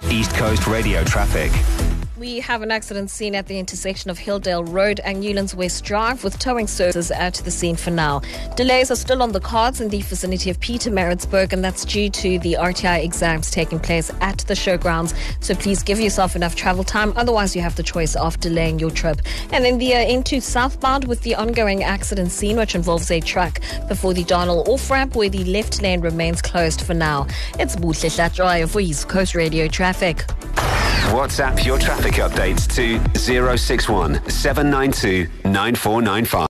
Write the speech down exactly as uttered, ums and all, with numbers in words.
East Coast Radio traffic. We have an accident scene at the intersection of Hilldale Road and Newlands West Drive with towing services at the scene for now. Delays are still on the cards in the vicinity of Pietermaritzburg, and that's due to the R T I exams taking place at the showgrounds. So please give yourself enough travel time, otherwise you have the choice of delaying your trip. And then the uh, into southbound with the ongoing accident scene, which involves a truck before the Darnell off-ramp where the left lane remains closed for now. It's Buhle Hlatshwayo for East Coast Radio traffic. WhatsApp your traffic updates to zero six one seven nine two nine four nine five.